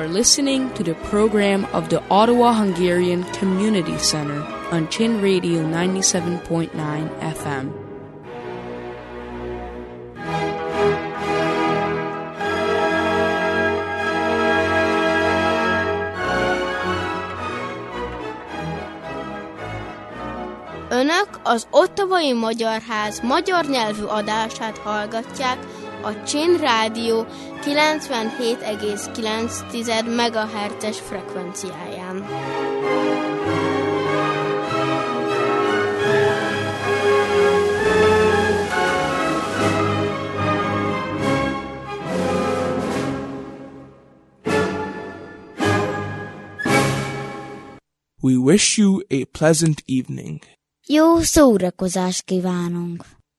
are listening to the program of the Ottawa Hungarian Community Center on Chin Radio 97.9 FM. Önök az Ottawai Magyar Ház magyar nyelvű adását hallgatják a Chin Rádió 97,9 MHz-es frekvenciáján. We wish you a pleasant evening. Jó szórakozást kívánunk!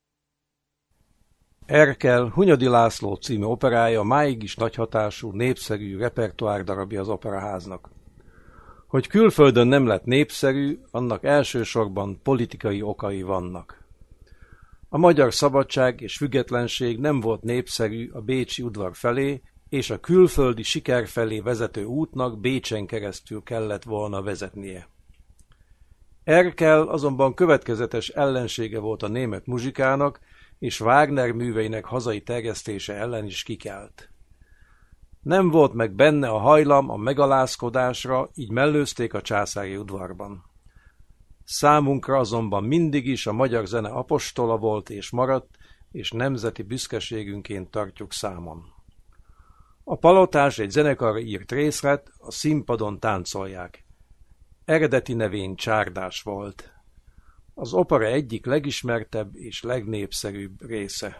Erkel Hunyadi László című operája máig is nagy hatású, népszerű repertoár darabja az Operaháznak. Hogy külföldön nem lett népszerű, annak elsősorban politikai okai vannak. A magyar szabadság és függetlenség nem volt népszerű a bécsi udvar felé, és a külföldi siker felé vezető útnak Bécsen keresztül kellett volna vezetnie. Erkel azonban következetes ellensége volt a német muzsikának, és Wagner műveinek hazai terjesztése ellen is kikelt. Nem volt meg benne a hajlam a megalázkodásra, így mellőzték a császári udvarban. Számunkra azonban mindig is a magyar zene apostola volt és maradt, és nemzeti büszkeségünként tartjuk számon. A Palotás egy zenekarra írt részlet, a színpadon táncolják. Eredeti nevén Csárdás volt. Az opera egyik legismertebb és legnépszerűbb része.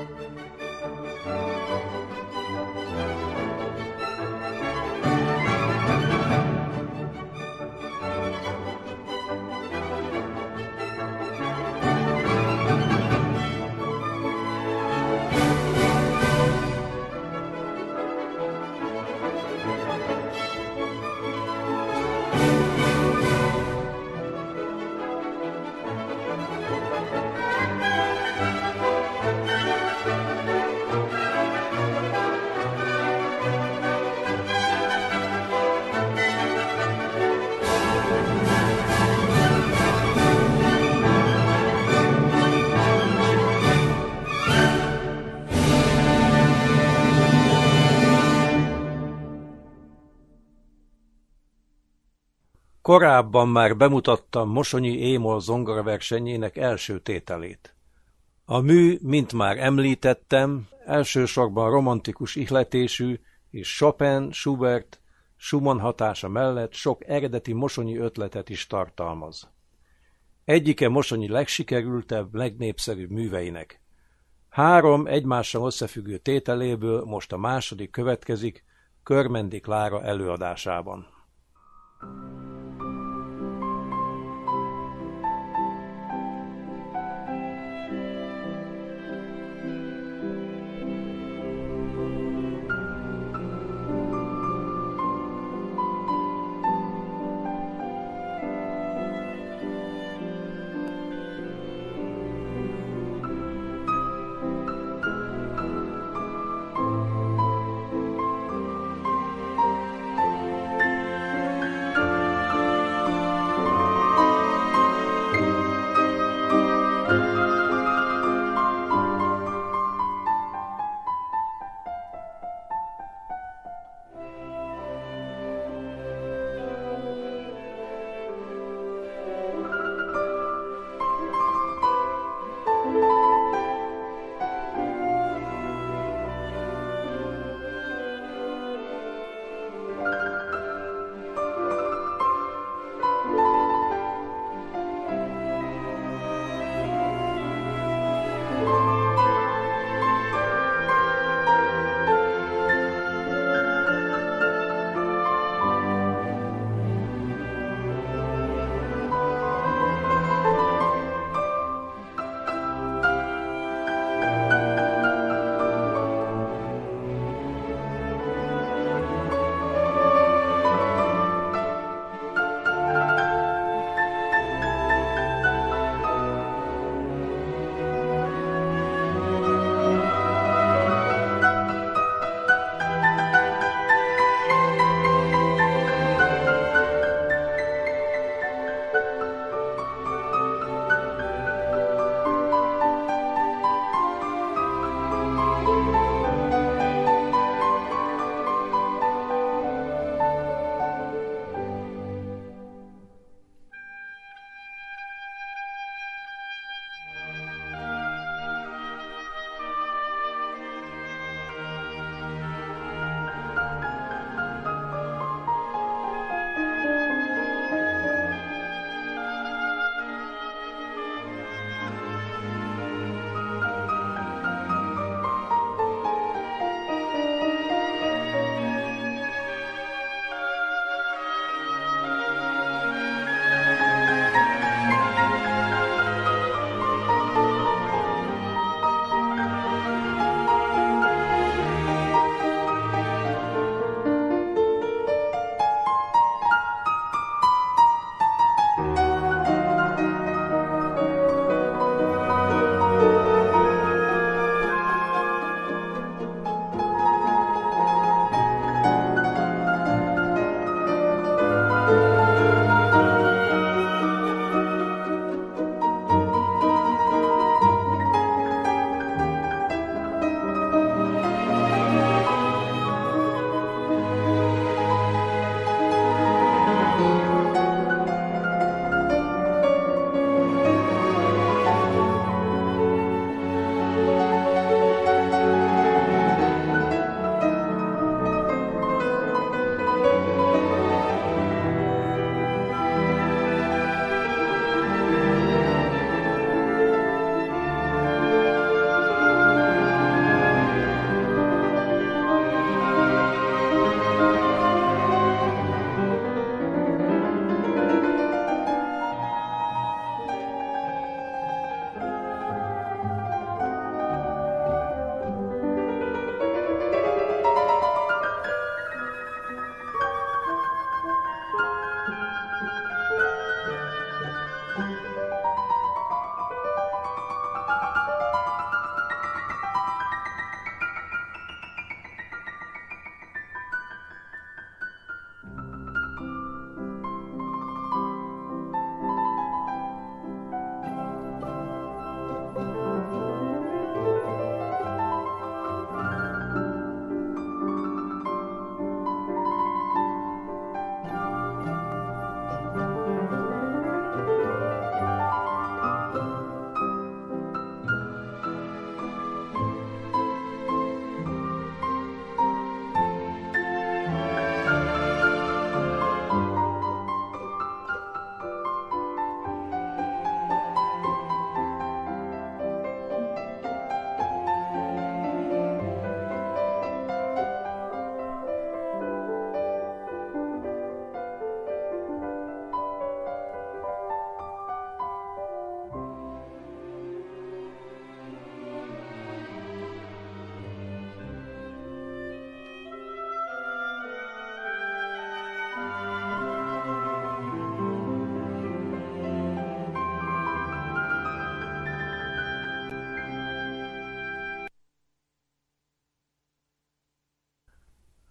Korábban már bemutattam Mosonyi Émol zongoraversenyének első tételét. A mű, mint már említettem, elsősorban romantikus ihletésű, és Chopin, Schubert, Schumann hatása mellett sok eredeti mosonyi ötletet is tartalmaz. Egyike Mosonyi legsikerültebb, legnépszerűbb műveinek. 3 egymással összefüggő tételéből most a második következik Körmendi Klára előadásában.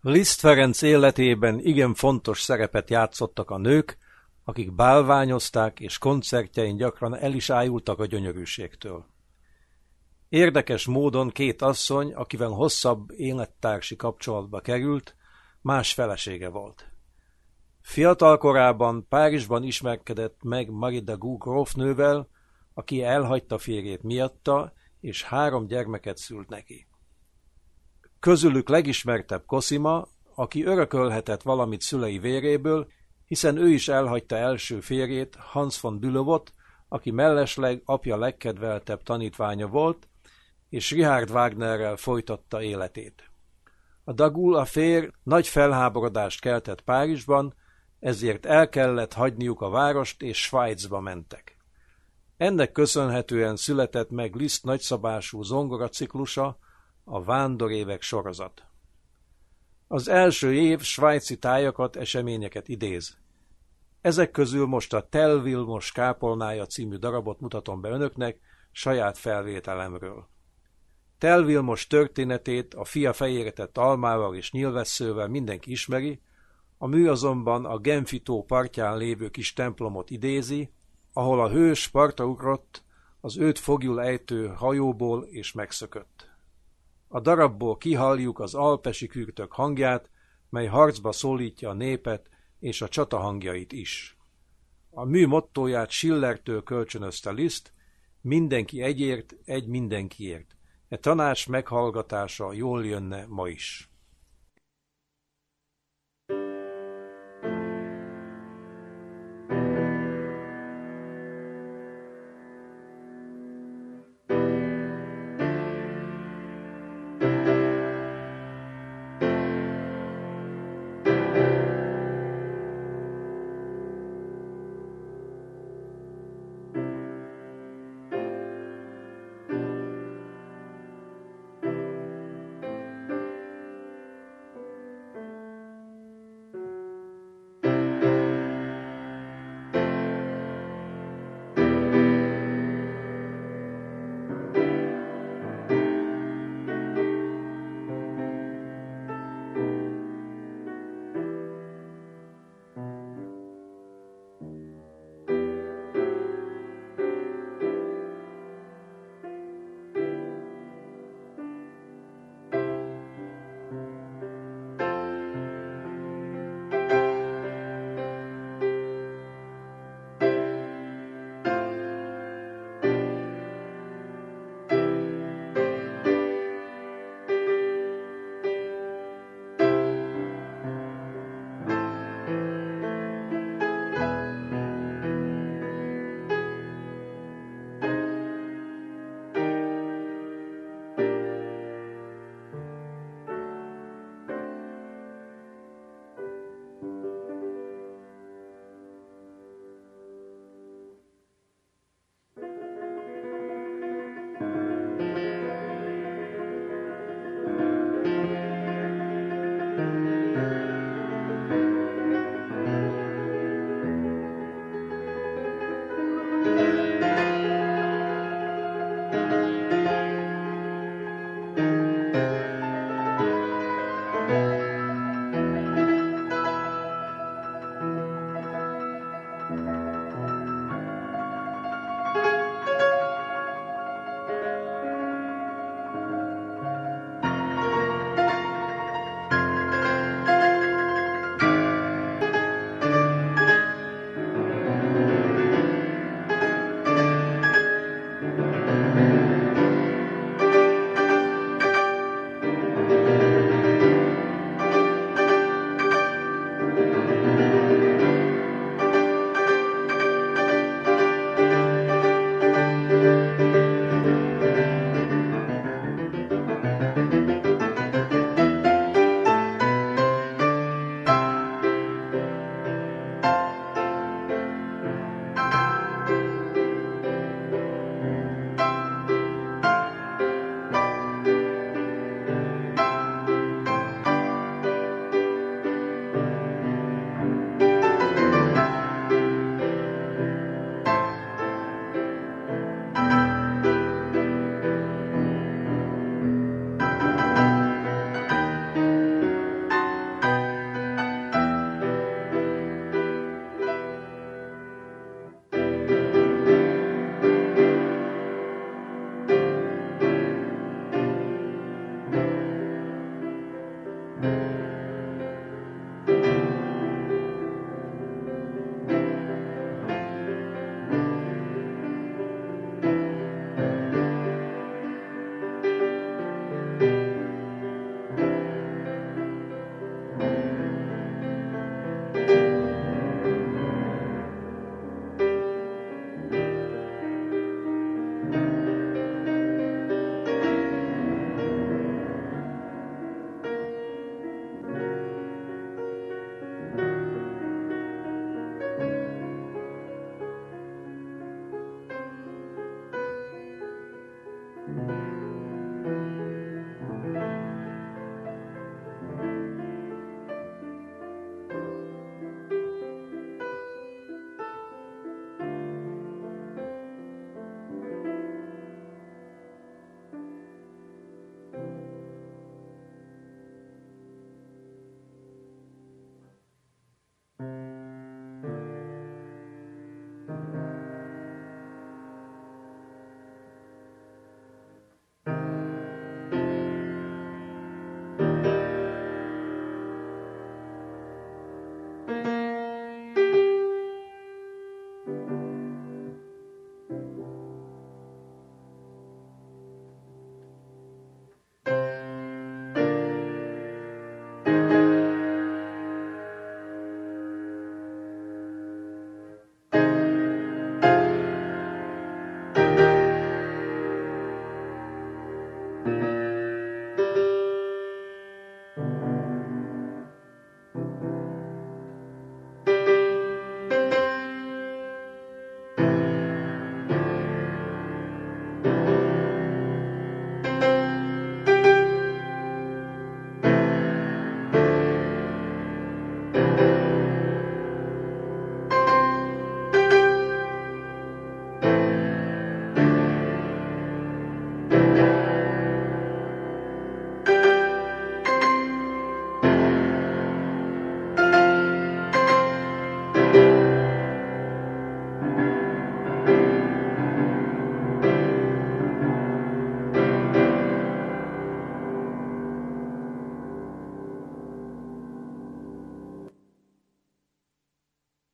Liszt Ferenc életében igen fontos szerepet játszottak a nők, akik bálványozták, és koncertjein gyakran el is ájultak a gyönyörűségtől. Érdekes módon két asszony, akivel hosszabb élettársi kapcsolatba került, más felesége volt. Fiatal korában Párizsban ismerkedett meg Marie de Gouges grófnővel, aki elhagyta férjét miatta, és 3 gyermeket szült neki. Közülük legismertebb Cosima, aki örökölhetett valamit szülei véréből, hiszen ő is elhagyta első férjét, Hans von Bülowot, aki mellesleg apja legkedveltebb tanítványa volt, és Richard Wagnerrel folytatta életét. A de Gaulle affér nagy felháborodást keltett Párizsban, ezért el kellett hagyniuk a várost, és Svájcba mentek. Ennek köszönhetően született meg Liszt nagyszabású zongoraciklusa, a Vándorévek sorozat. Az első év svájci tájakat, eseményeket idéz. Ezek közül most a Tell Vilmos kápolnája című darabot mutatom be önöknek saját felvételemről. Tell Vilmos történetét a fia fejére tett almával és nyilvesszővel mindenki ismeri, a mű azonban a Genfi tó partján lévő kis templomot idézi, ahol a hős partra ugrott az őt foglyul ejtő hajóból és megszökött. A darabból kihalljuk az alpesi kürtök hangját, mely harcba szólítja a népet és a csata hangjait is. A mű mottóját Schillertől kölcsönözte Liszt, mindenki egyért, egy mindenkiért. E tanács meghallgatása jól jönne ma is.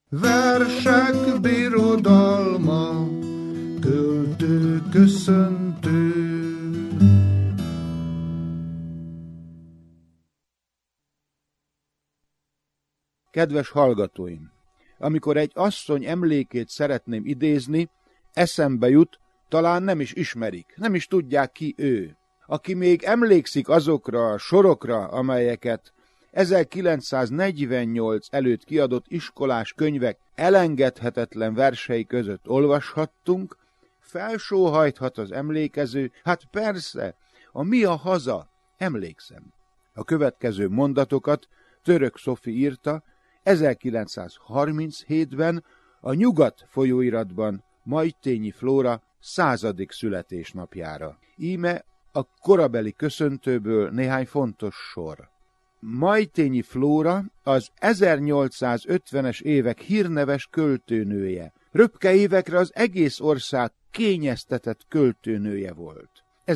Versek birodalma, költő köszöntő. Kedves hallgatóim! Amikor egy asszony emlékét szeretném idézni, eszembe jut, talán nem is ismerik, nem is tudják ki ő. Aki még emlékszik azokra a sorokra, amelyeket 1948 előtt kiadott iskolás könyvek elengedhetetlen versei között olvashattunk, felsóhajthat az emlékező, hát persze, a Mi a haza, emlékszem. A következő mondatokat Török Szofi írta 1937-ben a Nyugat folyóiratban Majtényi Flóra 100. születésnapjára. Íme a korabeli köszöntőből néhány fontos sor. Majtényi Flóra az 1850-es évek hírneves költőnője. Röpke évekre az egész ország kényeztetett költőnője volt.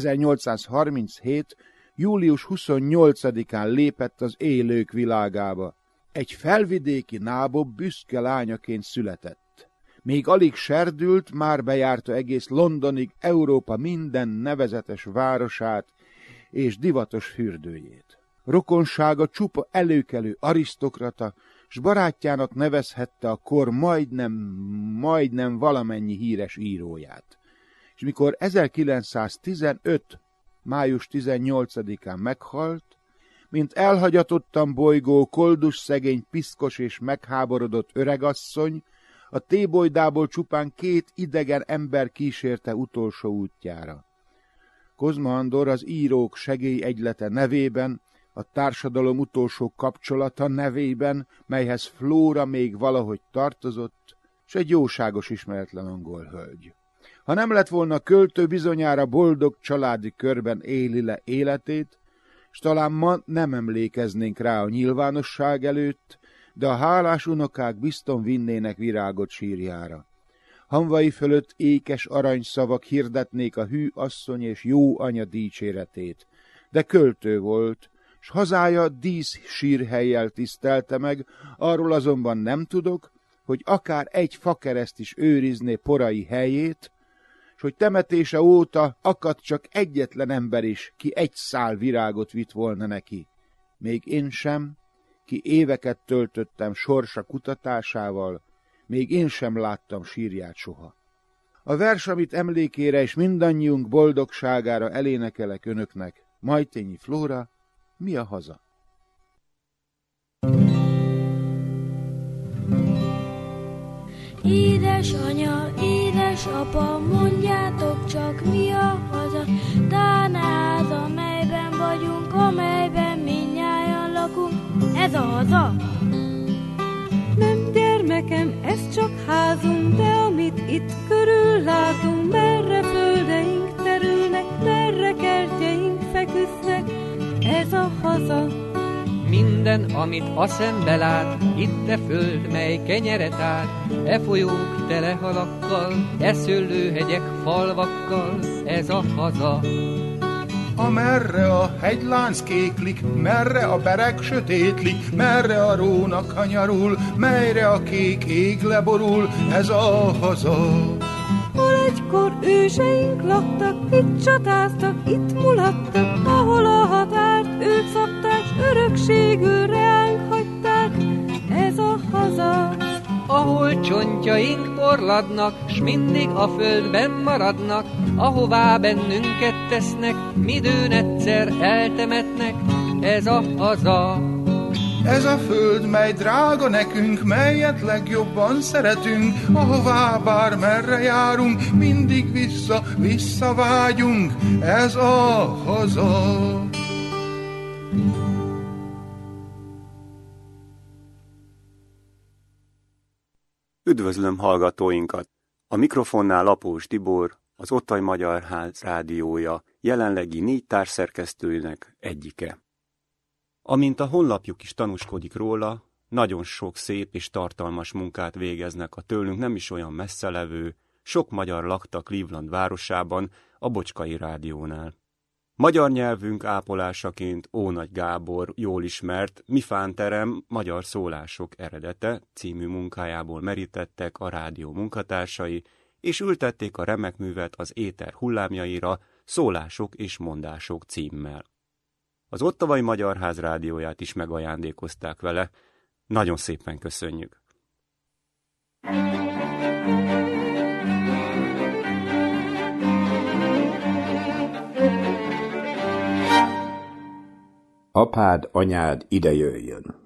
1837. július 28-án lépett az élők világába. Egy felvidéki nábob büszke lányaként született. Még alig serdült, már bejárta egész Londonig Európa minden nevezetes városát és divatos fürdőjét. Rokonsága csupa előkelő arisztokrata, s barátjának nevezhette a kor majdnem valamennyi híres íróját. És mikor 1915. május 18-án meghalt, mint elhagyatottan bolygó, koldus szegény, piszkos és megháborodott öregasszony, a tébolydából csupán 2 idegen ember kísérte utolsó útjára. Kozma Andor az írók segélyegylete nevében, a társadalom utolsó kapcsolata nevében, melyhez Flóra még valahogy tartozott, s egy jóságos ismeretlen angol hölgy. Ha nem lett volna költő, bizonyára boldog családi körben éli le életét, s talán ma nem emlékeznénk rá a nyilvánosság előtt, de a hálás unokák bizton vinnének virágot sírjára. Hamvai fölött ékes aranyszavak hirdetnék a hű asszony és jó anya dicséretét, de költő volt, s hazája dísz sírhellyel tisztelte meg, arról azonban nem tudok, hogy akár egy fakereszt is őrizné porai helyét, s hogy temetése óta akadt csak egyetlen ember is, ki egy szál virágot vitt volna neki. Még én sem, ki éveket töltöttem sorsa kutatásával, még én sem láttam sírját soha. A vers, amit emlékére és mindannyiunk boldogságára elénekelek önöknek, Majtényi Flóra, Mi a haza? Édesanya, édesapa, mondjátok csak, mi a haza? Tán ház, amelyben vagyunk, amelyben mindnyájan lakunk. Ez a haza? Nem, gyermekem, ez csak házunk, de amit itt körül látunk, merre földeink terülnek, merre kertjeink feküsznek, ez a haza. Minden, amit a szembe lát, itt e föld, mely kenyeret át, e folyók tele halakkal, e szőlőhegyek falvakkal, ez a haza. Amerre a hegylánc kéklik, merre a bereg sötétlik, merre a róna kanyarul, melyre a kék ég leborul, ez a haza. Hol egykor őseink laktak, itt csatáztak, itt mulattak, ahol a határt ők szabták, s örökségül reánk hagyták, ez a haza. Ahol csontjaink porladnak, s mindig a földben maradnak, ahová bennünket tesznek, midőn egyszer eltemetnek, ez a haza. Ez a föld, mely drága nekünk, melyet legjobban szeretünk, ahová bármerre járunk, mindig visszavágyunk, ez a haza. Üdvözlöm hallgatóinkat! A mikrofonnál Lapós Tibor, az Otthai Magyar Ház rádiója jelenlegi 4 társszerkesztőinek egyike. Amint a honlapjuk is tanúskodik róla, nagyon sok szép és tartalmas munkát végeznek a tőlünk nem is olyan messze levő, sok magyar lakta Cleveland városában, a Bocskai Rádiónál. Magyar nyelvünk ápolásaként Ónagy Gábor jól ismert Mifánterem magyar szólások eredete című munkájából merítettek a rádió munkatársai, és ültették a remek művet az éter hullámjaira Szólások és mondások címmel. Az Ottavai Magyar Ház rádióját is megajándékozták vele. Nagyon szépen köszönjük! Apád, anyád, ide jöjjön!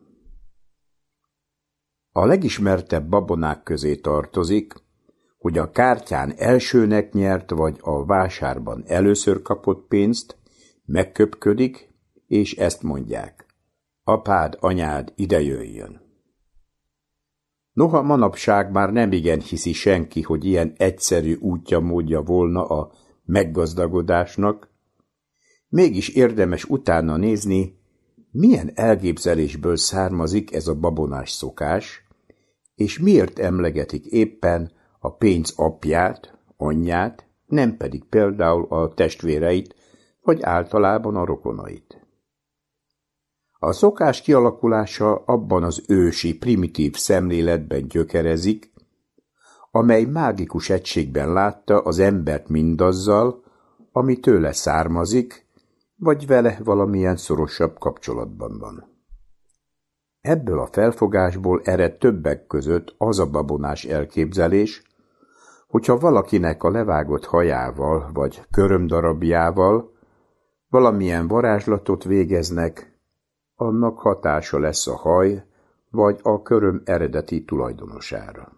A legismertebb babonák közé tartozik, hogy a kártyán elsőnek nyert vagy a vásárban először kapott pénzt, megköpködik, és ezt mondják: apád, anyád, ide jöjjön! Noha manapság már nemigen hiszi senki, hogy ilyen egyszerű útja módja volna a meggazdagodásnak, mégis érdemes utána nézni, milyen elképzelésből származik ez a babonás szokás, és miért emlegetik éppen a pénz apját, anyját, nem pedig például a testvéreit, vagy általában a rokonait. A szokás kialakulása abban az ősi, primitív szemléletben gyökerezik, amely mágikus egységben látta az embert mindazzal, ami tőle származik, vagy vele valamilyen szorosabb kapcsolatban van. Ebből a felfogásból ered többek között az a babonás elképzelés, hogyha valakinek a levágott hajával vagy körömdarabjával valamilyen varázslatot végeznek, annak hatása lesz a haj vagy a köröm eredeti tulajdonosára.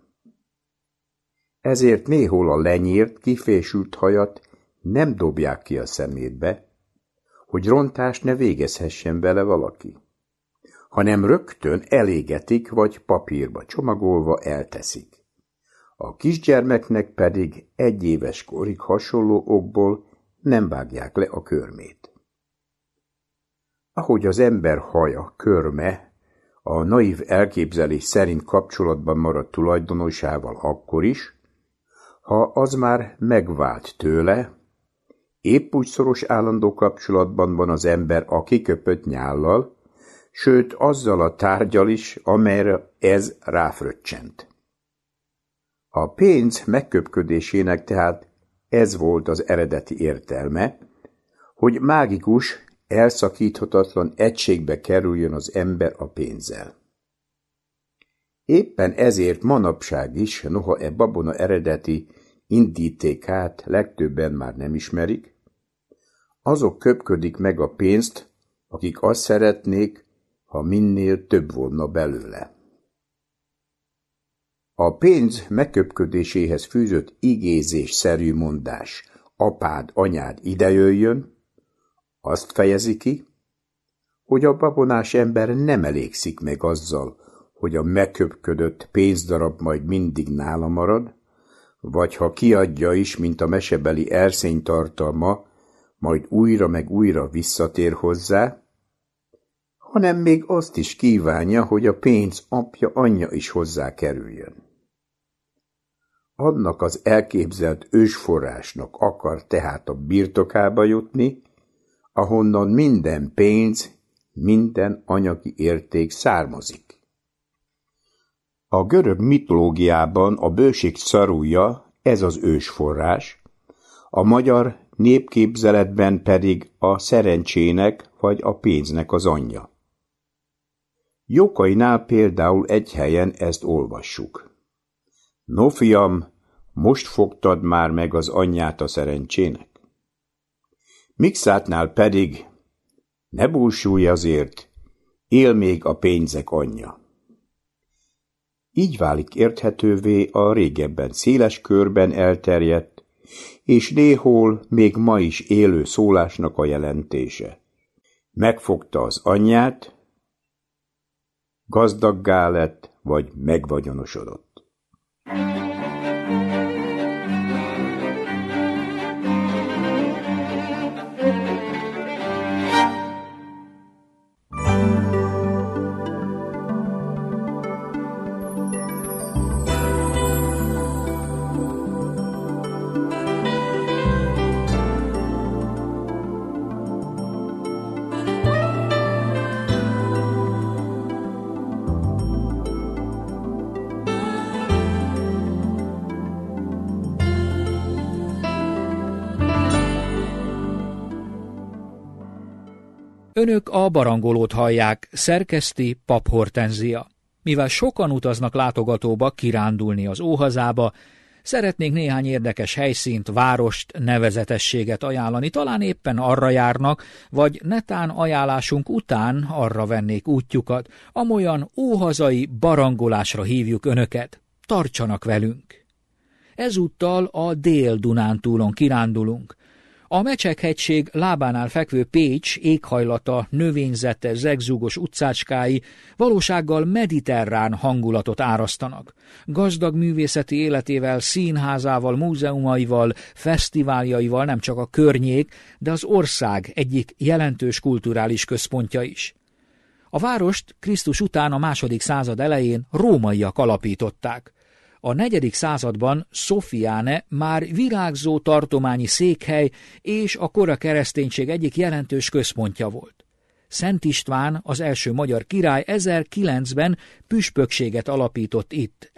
Ezért néhol a lenyírt, kifésült hajat nem dobják ki a szemétbe, hogy rontást ne végezhessen vele valaki, hanem rögtön elégetik vagy papírba csomagolva elteszik. A kisgyermeknek pedig 1 éves korig hasonló okból nem vágják le a körmét. Ahogy az ember haja, körme a naív elképzelés szerint kapcsolatban marad tulajdonosával akkor is, ha az már megvált tőle, épp úgy szoros állandó kapcsolatban van az ember a kiköpött nyállal, sőt azzal a tárggyal is, amelyre ez ráfröccsent. A pénz megköpködésének tehát ez volt az eredeti értelme, hogy mágikus, elszakíthatatlan egységbe kerüljön az ember a pénzzel. Éppen ezért manapság is, noha e babona eredeti indítékát legtöbben már nem ismerik, azok köpködik meg a pénzt, akik azt szeretnék, ha minél több volna belőle. A pénz megköpködéséhez fűzött igézésszerű mondás, apád, anyád, ide jöjjön, azt fejezi ki, hogy a babonás ember nem elégszik meg azzal, hogy a megköpködött pénzdarab majd mindig nála marad, vagy ha kiadja is, mint a mesebeli erszény tartalma, majd újra meg újra visszatér hozzá, hanem még azt is kívánja, hogy a pénz apja, anyja is hozzá kerüljön. Annak az elképzelt ősforrásnak akar tehát a birtokába jutni, ahonnan minden pénz, minden anyagi érték származik. A görög mitológiában a bőség szarúja, ez az ősforrás, a magyar népképzeletben pedig a szerencsének vagy a pénznek az anyja. Jókainál például egy helyen ezt olvassuk. No fiam, most fogtad már meg az anyját a szerencsének? Mikszátnál pedig, ne búsulj azért, él még a pénzek anyja. Így válik érthetővé a régebben széles körben elterjedt, és néhol még ma is élő szólásnak a jelentése. Megfogta az anyját, gazdaggá lett, vagy megvagyonosodott. Önök a barangolót hallják, szerkeszti Pap Hortenzia. Mivel sokan utaznak látogatóba kirándulni az Óhazába, szeretnénk néhány érdekes helyszínt, várost, nevezetességet ajánlani, talán éppen arra járnak, vagy netán ajánlásunk után arra vennék útjukat, amolyan óhazai barangolásra hívjuk önöket. Tartsanak velünk! Ezúttal a Dél-Dunántúlon kirándulunk. A Mecsekhegység lábánál fekvő Pécs éghajlata, növényzete, zegzúgos utcácskái valósággal mediterrán hangulatot árasztanak. Gazdag művészeti életével, színházával, múzeumaival, fesztiváljaival nem csak a környék, de az ország egyik jelentős kulturális központja is. A várost Krisztus után a II. Század elején rómaiak alapították. A 4. században Sophiane már virágzó tartományi székhely és a kora kereszténység egyik jelentős központja volt. Szent István, az első magyar király 1009-ben püspökséget alapított itt,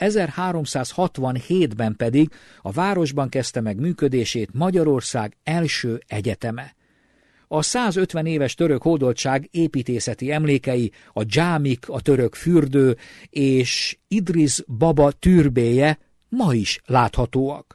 1367-ben pedig a városban kezdte meg működését Magyarország első egyeteme. A 150 éves török hódoltság építészeti emlékei, a dzsámik, a török fürdő és Idris Baba türbéje ma is láthatóak.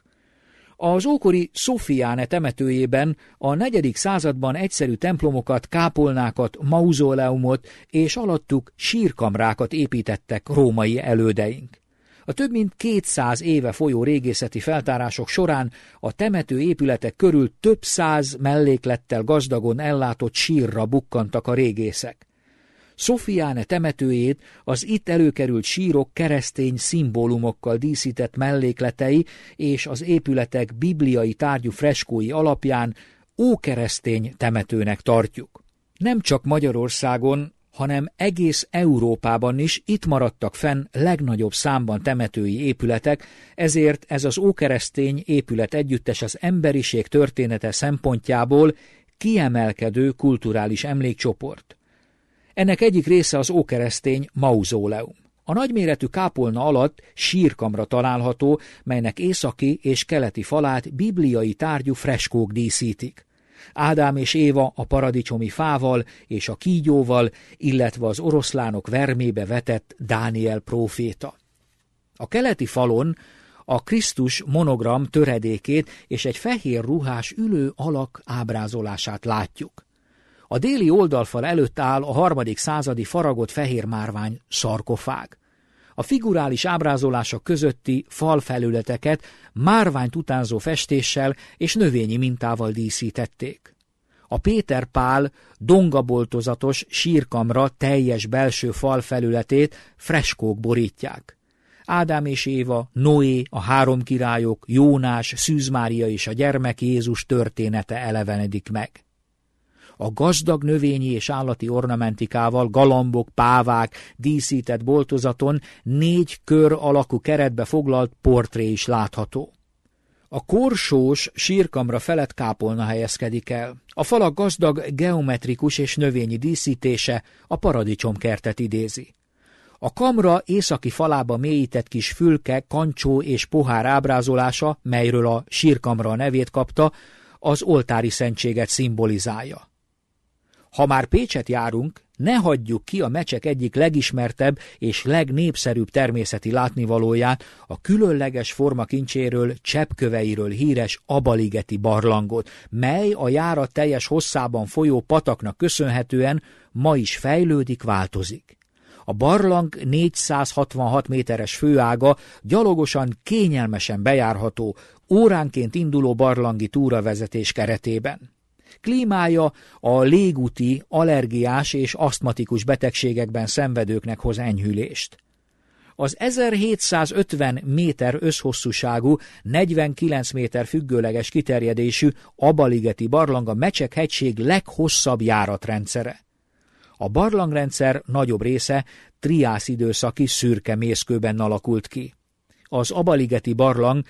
Az ókori Sophiane temetőjében a 4. században egyszerű templomokat, kápolnákat, mauzóleumot és alattuk sírkamrákat építettek római elődeink. A több mint 200 éve folyó régészeti feltárások során a temető épületek körül több száz melléklettel gazdagon ellátott sírra bukkantak a régészek. Sophiane temetőjét az itt előkerült sírok keresztény szimbólumokkal díszített mellékletei és az épületek bibliai tárgyú freskói alapján ókeresztény temetőnek tartjuk. Nem csak Magyarországon, hanem egész Európában is itt maradtak fenn legnagyobb számban temetői épületek, ezért ez az ókeresztény épület együttes az emberiség története szempontjából kiemelkedő kulturális emlékcsoport. Ennek egyik része az ókeresztény mauzóleum. A nagyméretű kápolna alatt sírkamra található, melynek északi és keleti falát bibliai tárgyú freskók díszítik. Ádám és Éva a paradicsomi fával és a kígyóval, illetve az oroszlánok vermébe vetett Dániel próféta. A keleti falon a Krisztus monogram töredékét és egy fehér ruhás ülő alak ábrázolását látjuk. A déli oldalfal előtt áll a 3. századi faragott fehér márvány szarkofág. A figurális ábrázolások közötti falfelületeket márványt utánzó festéssel és növényi mintával díszítették. A Péter Pál dongaboltozatos sírkamra teljes belső falfelületét freskók borítják. Ádám és Éva, Noé, a 3 királyok, Jónás, Szűz Mária és a gyermek Jézus története elevenedik meg. A gazdag növényi és állati ornamentikával, galambok, pávák díszített boltozaton 4 kör alakú keretbe foglalt portré is látható. A korsós sírkamra felett kápolna helyezkedik el. A falak gazdag geometrikus és növényi díszítése a paradicsomkertet idézi. A kamra északi falába mélyített kis fülke, kancsó és pohár ábrázolása, melyről a sírkamra nevét kapta, az oltári szentséget szimbolizálja. Ha már Pécset járunk, ne hagyjuk ki a Mecsek egyik legismertebb és legnépszerűbb természeti látnivalóját, a különleges formakincséről, cseppköveiről híres Abaligeti barlangot, mely a járat teljes hosszában folyó pataknak köszönhetően ma is fejlődik, változik. A barlang 466 méteres főága gyalogosan kényelmesen bejárható, óránként induló barlangi túravezetés keretében. Klímája a légúti, allergiás és asztmatikus betegségekben szenvedőknek hoz enyhülést. Az 1750 méter összhosszúságú, 49 méter függőleges kiterjedésű Abaligeti barlang a Mecsekhegység leghosszabb járatrendszere. A barlangrendszer nagyobb része triász időszaki szürke mészkőben alakult ki. Az Abaligeti barlang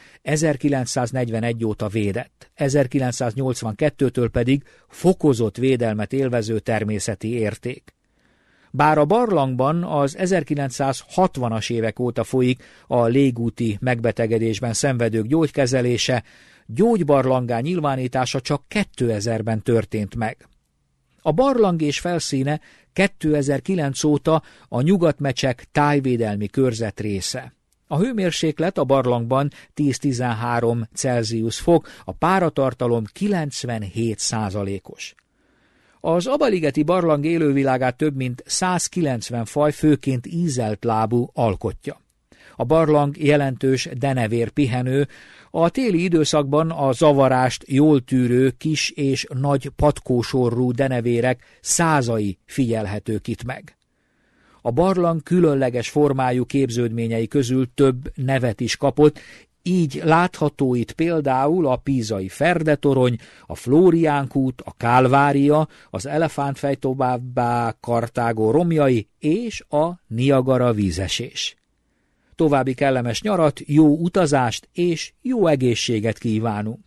1941 óta védett, 1982-től pedig fokozott védelmet élvező természeti érték. Bár a barlangban az 1960-as évek óta folyik a légúti megbetegedésben szenvedők gyógykezelése, gyógybarlanggá nyilvánítása csak 2000-ben történt meg. A barlang és felszíne 2009 óta a Nyugatmecsek tájvédelmi körzet része. A hőmérséklet a barlangban 10-13 Celsius fok, a páratartalom 97%-os. Az Aba-ligeti barlang élővilágát több mint 190 faj, főként ízelt lábú alkotja. A barlang jelentős denevér pihenő, a téli időszakban a zavarást jól tűrő kis és nagy patkósorrú denevérek százai figyelhetők itt meg. A barlang különleges formájú képződményei közül több nevet is kapott, így látható itt például a pízai Ferdetorony, a Flórián kút, a Kálvária, az Elefántfej továbbá Kartágó romjai és a Niagara vízesés. További kellemes nyarat, jó utazást és jó egészséget kívánunk!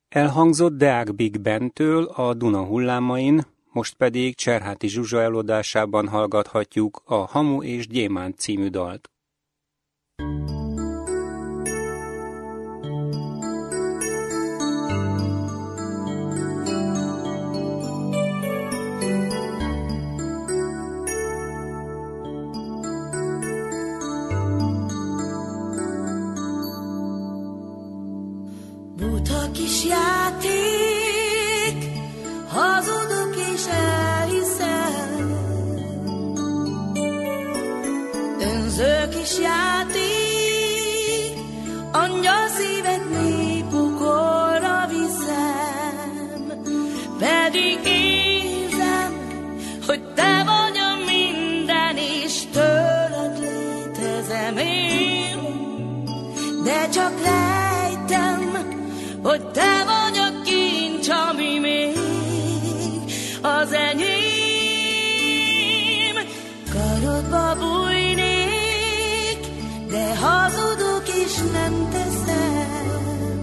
Elhangzott Deák Big Bandtől a Duna hullámain, most pedig Cserháti Zsuzsa előadásában hallgathatjuk a Hamu és Gyémánt című dalt. Buta kis játék, hazudok és elhiszem. Önző kis játék, angyal szívet mély pokolra viszem. Pedig érzem, hogy te vagy a minden, és tőled létezem én. De csak rejtem, hogy te vagy a kincs, ami még az enyém. Karodba bújnék, de hazudok és nem teszem.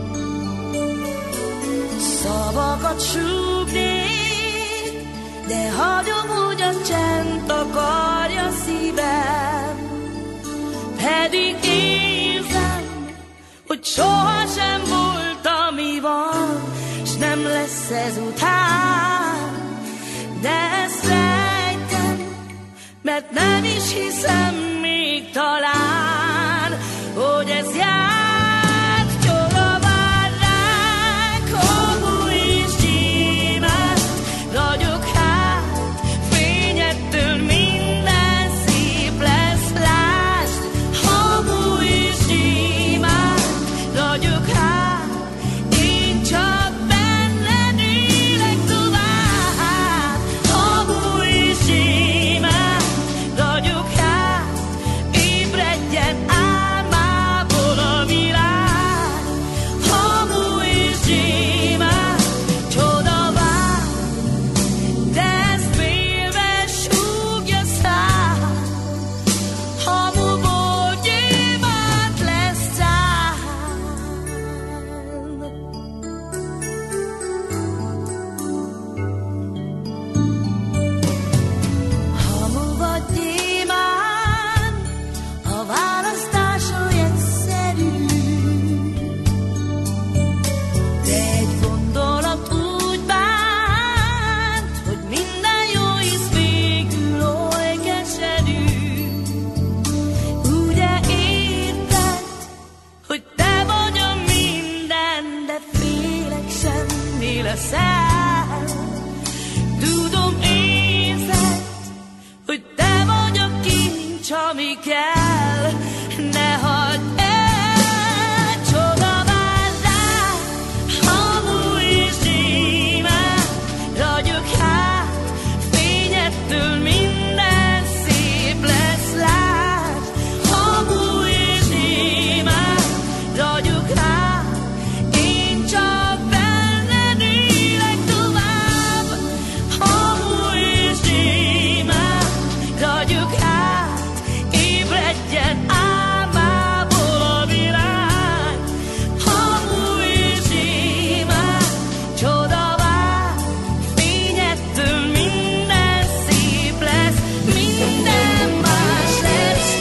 Szavakat súgnék, de hagyom, hogy a csend takarja szívem. Pedig érzem, hogy sohasem volt, ami van, s nem lesz ezután. De ezt rejtem, mert nem is hiszem még talán, hogy ez járt. Csoda vár ránk, Hamu és Gyémánt, ragyog hát fényettől minden szép lesz. Lásd, Hamu és Gyémánt, ragyog hát, én csak benned élek tovább. Hamu és Gyémánt, ragyog hát, ébredjen álmából a világ. Hamu és Gyémánt, csoda vár, de ezt félve súgja szám. Hamuból Gyémánt lesz szám. Hamu vagy Gyémánt, a választás oly egyszerű. De egy gondolat úgy bánt, hogy minden jó íz végül oly keserű. Ugye érted, hogy te vagy a minden, de félek semmi leszel. Tudom, érzed, hogy te vagy a kincs, ami kell. Ne hagyd el, csoda vár rá, Hamu és Gyémánt, ragyog hát, fényettől minden szép lesz. Lásd, Hamu és Gyémánt, ragyog hát, én csak benned élek tovább. Hamu és Gyémánt, ragyog hát, ébredjen álmából a világ. Hamu és Gyémánt, csoda vár, fényettől minden szép lesz, minden más lesz.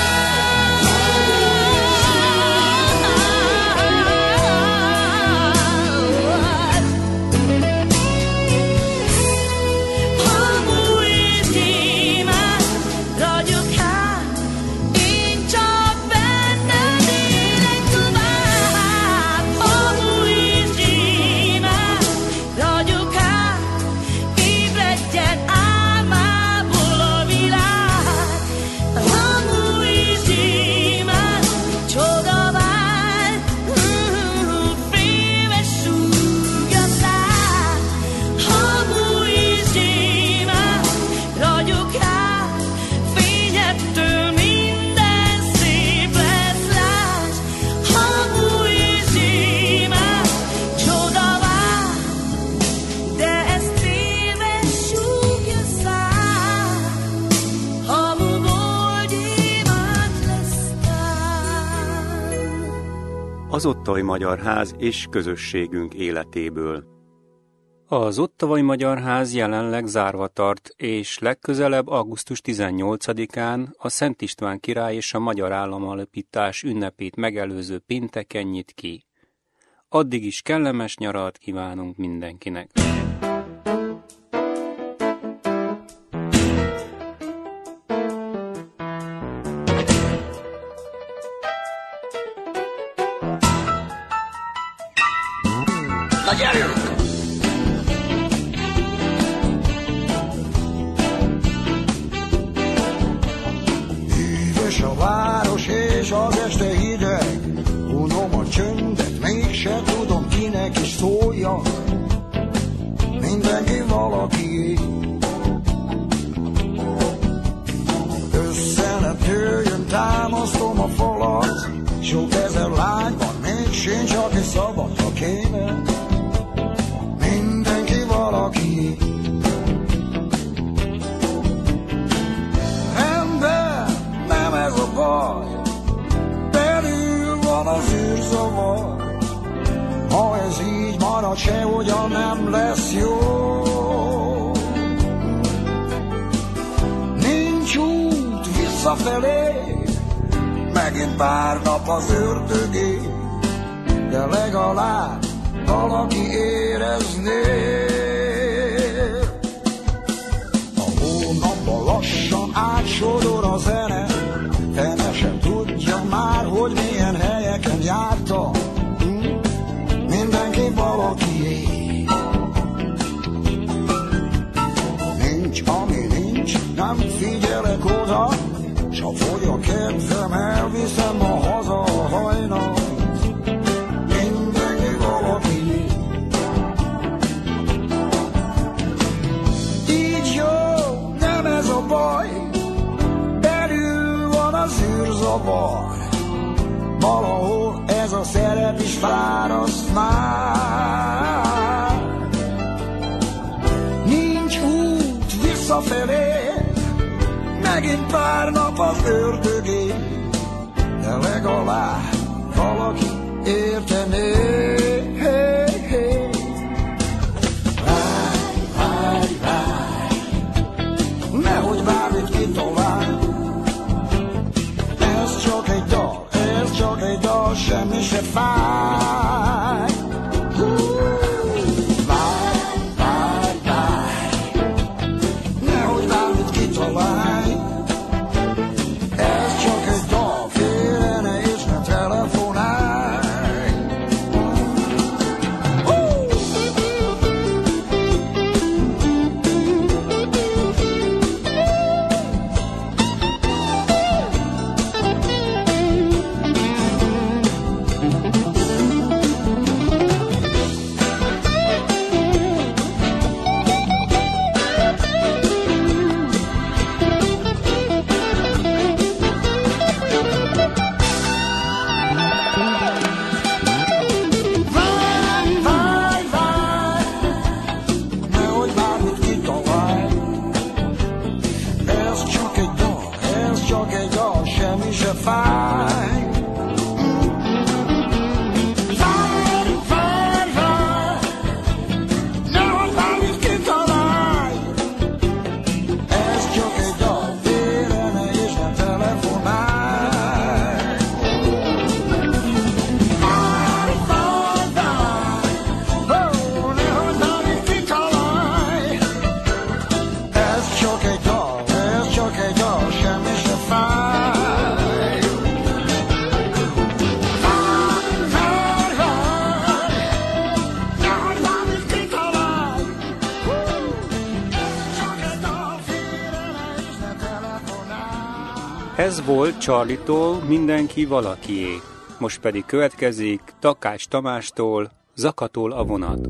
Hamu és Gyémánt, ragyog hát, én csak benned élek tovább. Hamu és Gyémánt, ragyog hát, ébredjen álmából a világ. Hamu és Gyémánt, csoda vár, félve súgja szám. Hamu és Gyémánt, ragyog hát, fényettől minden szép lesz. Lásd, Hamu és Gyémánt, csoda vár, de ezt félve súgja szám. Hamuból Gyémánt lesz tán. az Ottavai Magyar Ház és közösségünk életéből. Az Ottavai Magyar Ház jelenleg zárva tart, és legközelebb augusztus 18-án a Szent István király és a magyar államalapítás ünnepét megelőző pénteken nyit ki. Addig is kellemes nyarat kívánunk mindenkinek! Na gyerünk! Hűvös a város és az este hideg, unom a csöndet, mégse tudom kinek is szóljak. Mindenki valakié. Össze ne jöjjön, támasztom a falat, sok ezer lány van, még sincs, aki szabad, ha kéne. Mindenki valaki. Rendben, nem ez a baj, belül van az űrzavar. Ha ez így marad, sehogyan nem lesz jó. Nincs út visszafelé, megint pár nap az ördögé, de legalább valaki érezné. A hónapban lassan átsodor a zene, fene sem tudja már, hogy milyen helyeken jártam. Mindenki valakié. Nincs, ami nincs, nem figyelek oda, s ha fogy a kedvem, elviszem a haza a hajnalt. Mindenki valaki. Így jó, nem ez a baj, belül van az űrzavar. Valahol ez a szerep is fáraszt már. Nincs út visszafelé, megint pár nap az ördögé, de legalább valaki értené. Várj, várj, várj, nehogy bármit kitalálj. Ez csak egy dal, ez csak egy dal, semmi se fáj. Várj, várj, várj, nehogy bármit kitalálj. Ez csak egy dal, félre és ne telefonálj. Ez volt Charlie-tól Mindenki valakié. Most pedig következik Takács Tamástól Zakatol a vonat.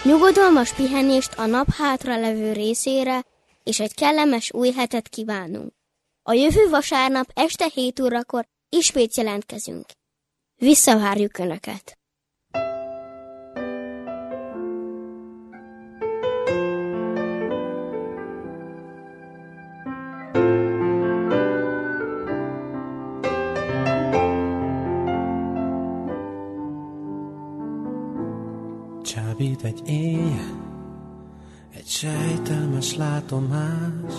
Nyugodalmas pihenést a nap hátra levő részére, és egy kellemes új hetet kívánunk. A jövő vasárnap este 7 órakor ismét jelentkezünk. Visszavárjuk Önöket! Csábít egy éj, egy sejtelmes látomás,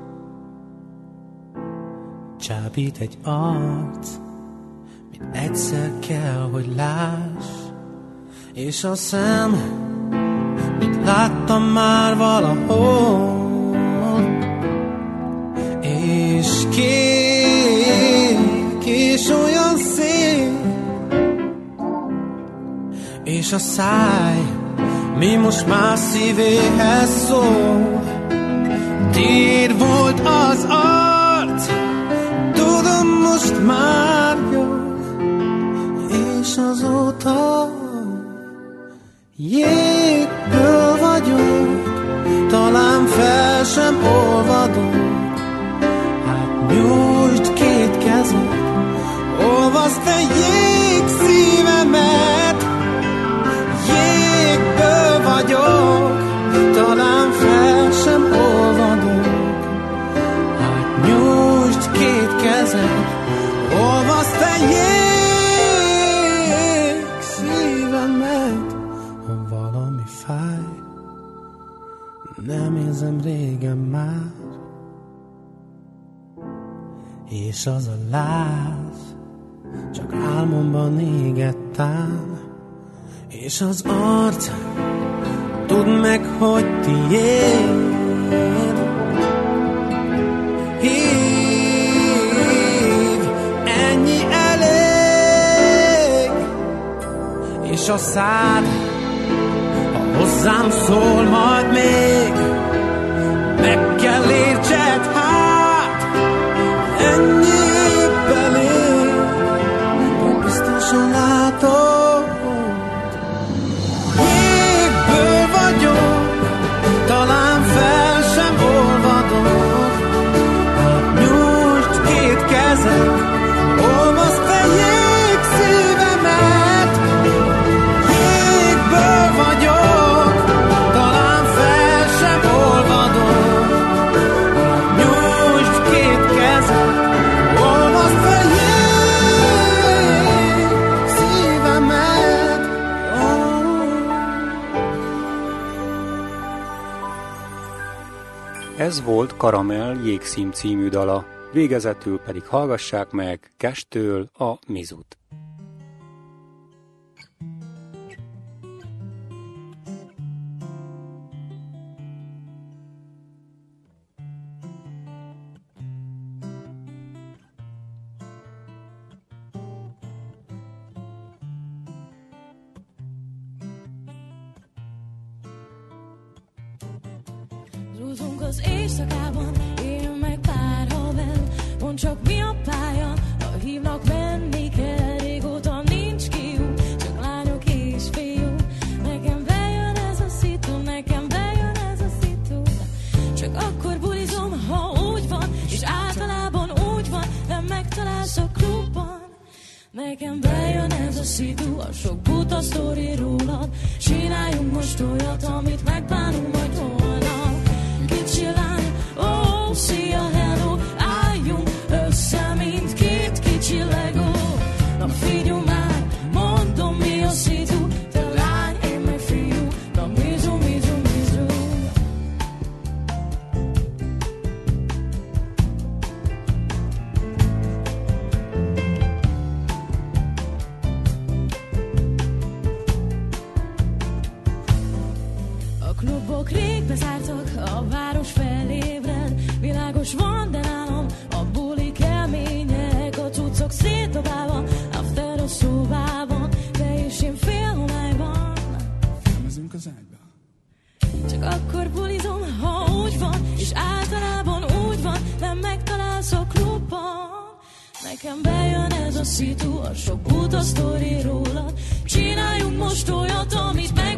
csábít egy arc, mit egyszer kell, hogy láss, és a szem, mit láttam már valahol, és kék, és olyan szép, és a száj, mi most már szívéhez szól. Tiéd volt az arc, tudom most már jó, és azóta jégből vagyok, talán fel sem olvadok. Hát nyújtsd két kezed, olvaszd te jég szívemet, jégből vagyok, talán fel sem olvadok. Hát nyújtsd két kezed, olvaszd te jég szívemet. Ha valami fáj, nem érzem régen már, és az a láz csak álmomban égettám, és az arc, tudd meg, hogy tiéd. Hív, ennyi elég, és a szád, ha hozzám szól majd még, meg kell értsed, hát ennyi belé, de biztosan látom. Talán fel sem olvadok, hát nyújtsd két kezed, olvaszd te jég szívemet. Jégből vagyok, talán fel sem olvadok, hát nyújtsd két kezed, olvaszd te jég szívemet. Ez volt Karamell Jégszím című dala, végezetül pedig hallgassák meg Cash-től a Mizut. Zúzunk az éjszakában, én meg pár haver. Mondd csak mi a pálya, ha hívnak menni kell. Régóta nincs kiút, csak lányok és fiúk. Nekem bejön ez a szitu, nekem bejön ez a szitu. Csak akkor bulizom, ha úgy van, és általában úgy van, de megtalálsz a klubban. Nekem bejön ez a szitu, a sok buta sztori rólad. Csináljunk most olyat, amit megbánunk majd holnap. Kicsi lány, ó, szia, hello, álljunk össze, mint két kicsi Lego. Na figyelj már, mondom mi a szitu, te lány, én meg fiú, na mizu, mizu, mizu. A klubok rég bezártak, a város felébred. Világos van, de nálam a buli kemények. A cuccok szétdobálva, after a szobában, te és én félhomályban. Filmezünk az ágyba. Csak akkor bulizom, ha úgy van, és általában úgy van, nem megtalálsz a klubban. Nekem bejön ez a szitu, a sok buta sztori rólad. Csináljunk most olyat, amit meg